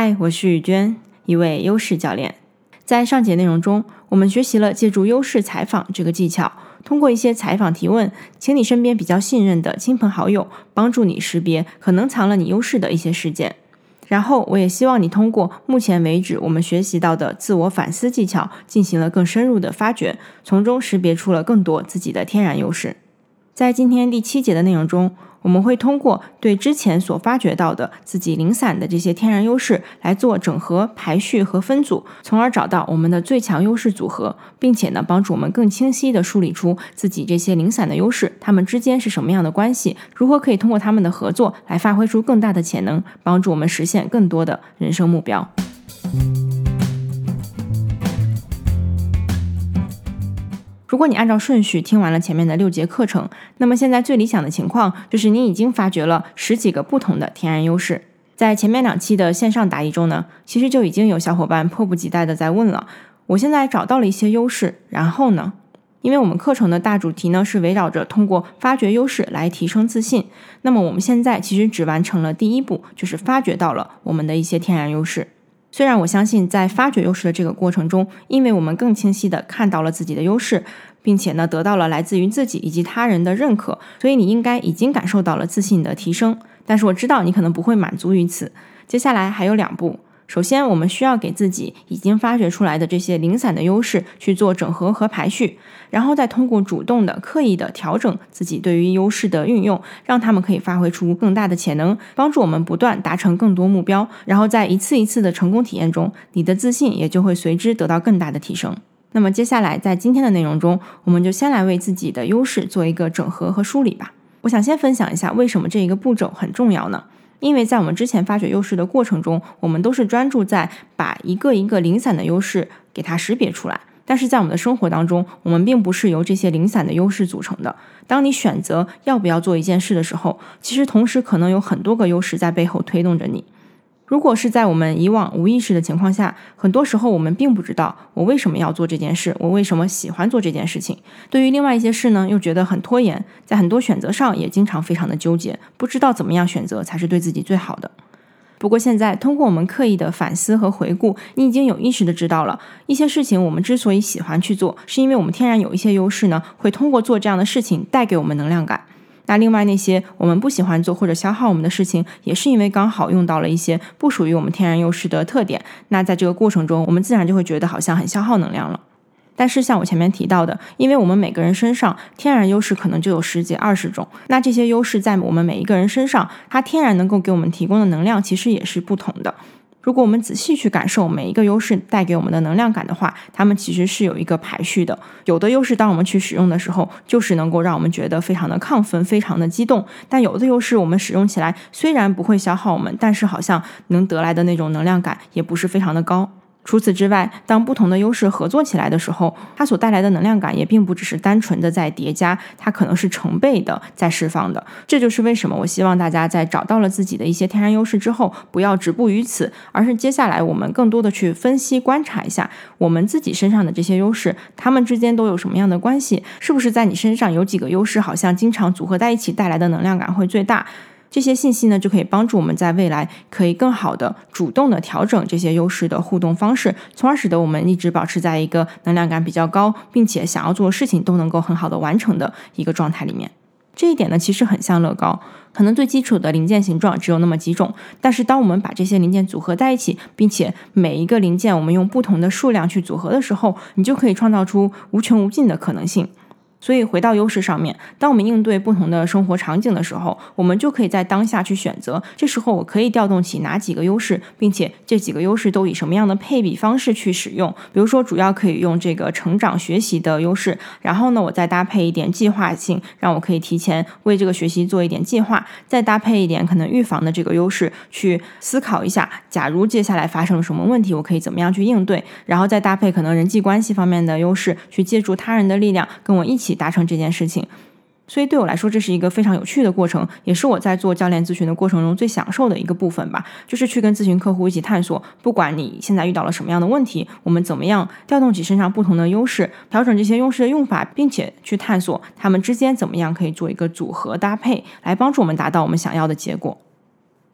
嗨，我是雨娟，一位优势教练。在上节内容中，我们学习了借助优势采访这个技巧，通过一些采访提问，请你身边比较信任的亲朋好友帮助你识别可能藏了你优势的一些事件。然后我也希望你通过目前为止我们学习到的自我反思技巧进行了更深入的发掘，从中识别出了更多自己的天然优势。在今天第7节的内容中，我们会通过对之前所发掘到的自己零散的这些天然优势来做整合、排序和分组，从而找到我们的最强优势组合，并且呢，帮助我们更清晰地梳理出自己这些零散的优势，它们之间是什么样的关系，如何可以通过它们的合作来发挥出更大的潜能，帮助我们实现更多的人生目标。如果你按照顺序听完了前面的6节课程，那么现在最理想的情况就是你已经发掘了10几个不同的天然优势。在前面2期的线上答疑中呢，其实就已经有小伙伴迫不及待的在问了，我现在找到了一些优势，然后呢？因为我们课程的大主题呢是围绕着通过发掘优势来提升自信，那么我们现在其实只完成了第1步，就是发掘到了我们的一些天然优势。虽然我相信在发掘优势的这个过程中，因为我们更清晰地看到了自己的优势，并且呢得到了来自于自己以及他人的认可，所以你应该已经感受到了自信的提升。但是我知道你可能不会满足于此，接下来还有2步。首先，我们需要给自己已经发掘出来的这些零散的优势去做整合和排序，然后再通过主动的、刻意的调整自己对于优势的运用，让他们可以发挥出更大的潜能，帮助我们不断达成更多目标，然后在一次一次的成功体验中，你的自信也就会随之得到更大的提升。那么接下来在今天的内容中，我们就先来为自己的优势做一个整合和梳理吧。我想先分享一下为什么这一个步骤很重要呢？因为在我们之前发掘优势的过程中，我们都是专注在把一个一个零散的优势给它识别出来，但是在我们的生活当中，我们并不是由这些零散的优势组成的。当你选择要不要做一件事的时候，其实同时可能有很多个优势在背后推动着你。如果是在我们以往无意识的情况下，很多时候我们并不知道我为什么要做这件事，我为什么喜欢做这件事情。对于另外一些事呢，又觉得很拖延，在很多选择上也经常非常的纠结，不知道怎么样选择才是对自己最好的。不过现在通过我们刻意的反思和回顾，你已经有意识的知道了一些事情我们之所以喜欢去做，是因为我们天然有一些优势呢，会通过做这样的事情带给我们能量感。那另外那些我们不喜欢做或者消耗我们的事情，也是因为刚好用到了一些不属于我们天然优势的特点，那在这个过程中，我们自然就会觉得好像很消耗能量了。但是像我前面提到的，因为我们每个人身上天然优势可能就有10几20种，那这些优势在我们每一个人身上，它天然能够给我们提供的能量其实也是不同的。如果我们仔细去感受每一个优势带给我们的能量感的话，它们其实是有一个排序的。有的优势当我们去使用的时候，就是能够让我们觉得非常的亢奋，非常的激动，但有的优势我们使用起来虽然不会消耗我们，但是好像能得来的那种能量感也不是非常的高。除此之外，当不同的优势合作起来的时候，它所带来的能量感也并不只是单纯的在叠加，它可能是成倍的在释放的。这就是为什么我希望大家在找到了自己的一些天然优势之后，不要止步于此，而是接下来我们更多的去分析观察一下我们自己身上的这些优势，它们之间都有什么样的关系，是不是在你身上有几个优势好像经常组合在一起带来的能量感会最大。这些信息呢，就可以帮助我们在未来可以更好的主动的调整这些优势的互动方式，从而使得我们一直保持在一个能量感比较高，并且想要做的事情都能够很好的完成的一个状态里面。这一点呢，其实很像乐高，可能最基础的零件形状只有那么几种，但是当我们把这些零件组合在一起，并且每一个零件我们用不同的数量去组合的时候，你就可以创造出无穷无尽的可能性。所以回到优势上面，当我们应对不同的生活场景的时候，我们就可以在当下去选择，这时候我可以调动起哪几个优势，并且这几个优势都以什么样的配比方式去使用。比如说主要可以用这个成长学习的优势，然后呢我再搭配一点计划性，让我可以提前为这个学习做一点计划，再搭配一点可能预防的这个优势，去思考一下假如接下来发生了什么问题，我可以怎么样去应对，然后再搭配可能人际关系方面的优势，去借助他人的力量跟我一起达成这件事情。所以对我来说，这是一个非常有趣的过程，也是我在做教练咨询的过程中最享受的一个部分吧，就是去跟咨询客户一起探索，不管你现在遇到了什么样的问题，我们怎么样调动起身上不同的优势，调整这些优势的用法，并且去探索它们之间怎么样可以做一个组合搭配，来帮助我们达到我们想要的结果。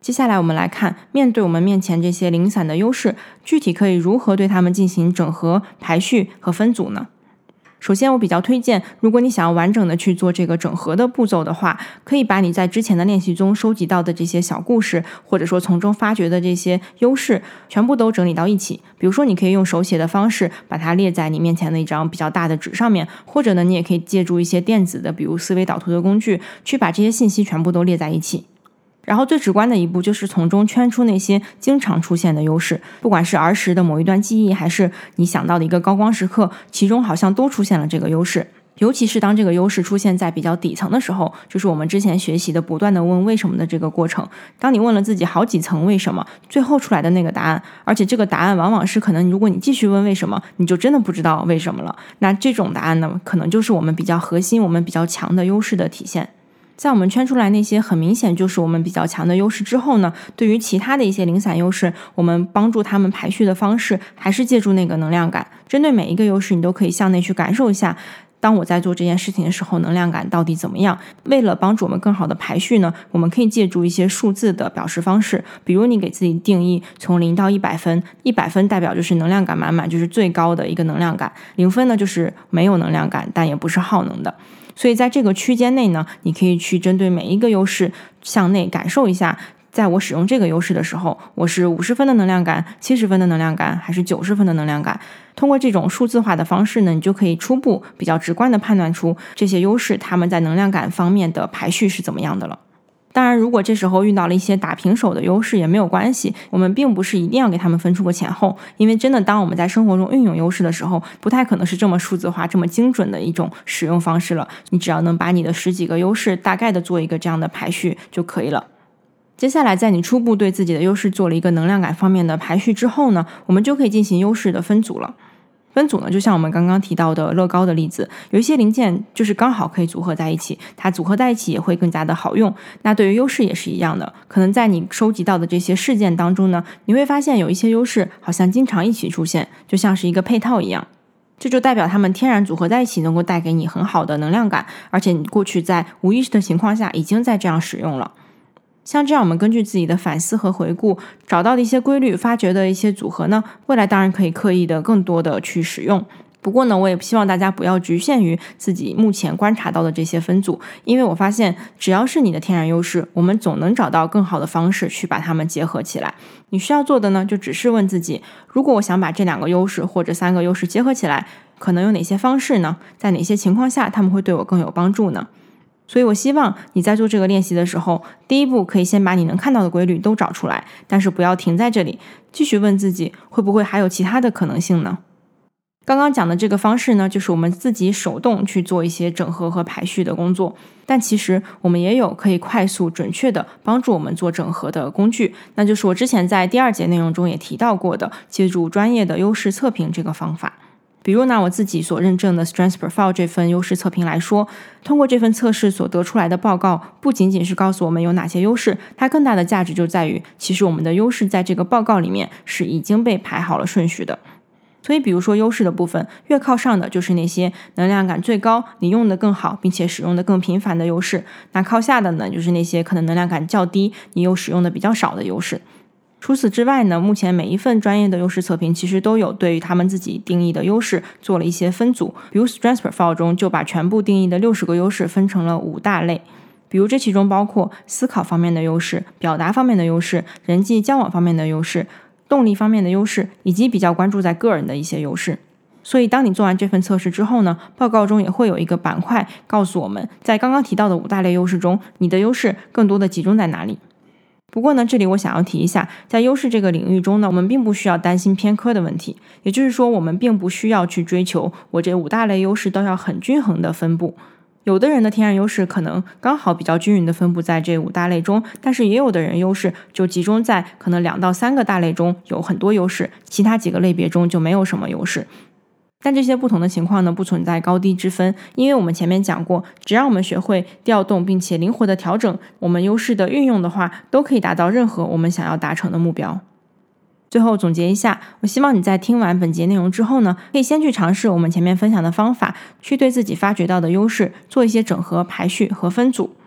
接下来我们来看，面对我们面前这些零散的优势，具体可以如何对它们进行整合、排序和分组呢？首先我比较推荐，如果你想要完整的去做这个整合的步骤的话，可以把你在之前的练习中收集到的这些小故事，或者说从中发掘的这些优势，全部都整理到一起。比如说你可以用手写的方式把它列在你面前的一张比较大的纸上面，或者呢你也可以借助一些电子的比如思维导图的工具，去把这些信息全部都列在一起。然后最直观的一步就是从中圈出那些经常出现的优势，不管是儿时的某一段记忆，还是你想到的一个高光时刻，其中好像都出现了这个优势。尤其是当这个优势出现在比较底层的时候，就是我们之前学习的不断的问为什么的这个过程。当你问了自己好几层为什么，最后出来的那个答案，而且这个答案往往是可能如果你继续问为什么，你就真的不知道为什么了。那这种答案呢，可能就是我们比较核心、我们比较强的优势的体现。在我们圈出来那些很明显就是我们比较强的优势之后呢，对于其他的一些零散优势，我们帮助他们排序的方式还是借助那个能量感。针对每一个优势，你都可以向内去感受一下，当我在做这件事情的时候，能量感到底怎么样。为了帮助我们更好的排序呢，我们可以借助一些数字的表示方式，比如你给自己定义从0到100分，100分代表就是能量感满满，就是最高的一个能量感，0分呢就是没有能量感，但也不是耗能的。所以在这个区间内呢，你可以去针对每一个优势向内感受一下，在我使用这个优势的时候，我是50分的能量感、70分的能量感，还是90分的能量感。通过这种数字化的方式呢，你就可以初步比较直观的判断出这些优势它们在能量感方面的排序是怎么样的了。当然如果这时候遇到了一些打平手的优势也没有关系，我们并不是一定要给他们分出个前后，因为真的当我们在生活中运用优势的时候，不太可能是这么数字化这么精准的一种使用方式了，你只要能把你的10几个优势大概的做一个这样的排序就可以了。接下来在你初步对自己的优势做了一个能量感方面的排序之后呢，我们就可以进行优势的分组了。分组呢，就像我们刚刚提到的乐高的例子，有一些零件就是刚好可以组合在一起，它组合在一起也会更加的好用。那对于优势也是一样的，可能在你收集到的这些事件当中呢，你会发现有一些优势好像经常一起出现，就像是一个配套一样。这就代表它们天然组合在一起能够带给你很好的能量感，而且你过去在无意识的情况下已经在这样使用了。像这样我们根据自己的反思和回顾找到的一些规律，发掘的一些组合呢，未来当然可以刻意的更多的去使用。不过呢，我也希望大家不要局限于自己目前观察到的这些分组，因为我发现只要是你的天然优势，我们总能找到更好的方式去把它们结合起来。你需要做的呢，就只是问自己，如果我想把这2个优势或者3个优势结合起来，可能有哪些方式呢？在哪些情况下他们会对我更有帮助呢？所以我希望你在做这个练习的时候，第一步可以先把你能看到的规律都找出来，但是不要停在这里，继续问自己会不会还有其他的可能性呢？刚刚讲的这个方式呢，就是我们自己手动去做一些整合和排序的工作，但其实我们也有可以快速准确的帮助我们做整合的工具，那就是我之前在第2节内容中也提到过的，借助专业的优势测评这个方法。比如拿我自己所认证的 Strengths Profile 这份优势测评来说，通过这份测试所得出来的报告，不仅仅是告诉我们有哪些优势，它更大的价值就在于，其实我们的优势在这个报告里面是已经被排好了顺序的。所以比如说优势的部分，越靠上的就是那些能量感最高，你用的更好并且使用的更频繁的优势，那靠下的呢，就是那些可能能量感较低，你又使用的比较少的优势。除此之外呢，目前每一份专业的优势测评其实都有对于他们自己定义的优势做了一些分组，比如 Strengths Profile 中就把全部定义的60个优势分成了5大类，比如这其中包括思考方面的优势、表达方面的优势、人际交往方面的优势、动力方面的优势，以及比较关注在个人的一些优势。所以当你做完这份测试之后呢，报告中也会有一个板块告诉我们，在刚刚提到的5大类优势中，你的优势更多的集中在哪里。不过呢，这里我想要提一下，在优势这个领域中呢，我们并不需要担心偏科的问题，也就是说我们并不需要去追求我这5大类优势都要很均衡的分布。有的人的天然优势可能刚好比较均匀的分布在这5大类中，但是也有的人优势就集中在可能2到3个大类中有很多优势，其他几个类别中就没有什么优势。但这些不同的情况呢，不存在高低之分，因为我们前面讲过，只要我们学会调动并且灵活的调整我们优势的运用的话，都可以达到任何我们想要达成的目标。最后总结一下，我希望你在听完本节内容之后呢，可以先去尝试我们前面分享的方法，去对自己发掘到的优势做一些整合、排序和分组。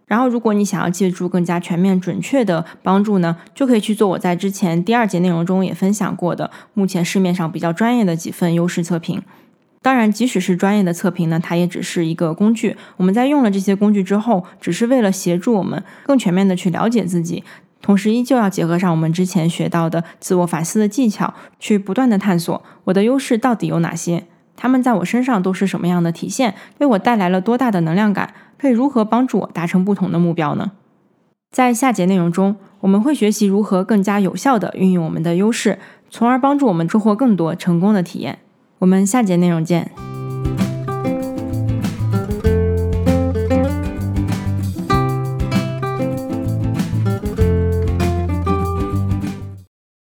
然后如果你想要借助更加全面准确的帮助呢，就可以去做我在之前第2节内容中也分享过的目前市面上比较专业的几份优势测评。当然即使是专业的测评呢，它也只是一个工具，我们在用了这些工具之后，只是为了协助我们更全面的去了解自己，同时依旧要结合上我们之前学到的自我反思的技巧，去不断的探索我的优势到底有哪些，它们在我身上都是什么样的体现，为我带来了多大的能量感，可以如何帮助我达成不同的目标呢？在下节内容中，我们会学习如何更加有效地运用我们的优势，从而帮助我们收获更多成功的体验。我们下节内容见。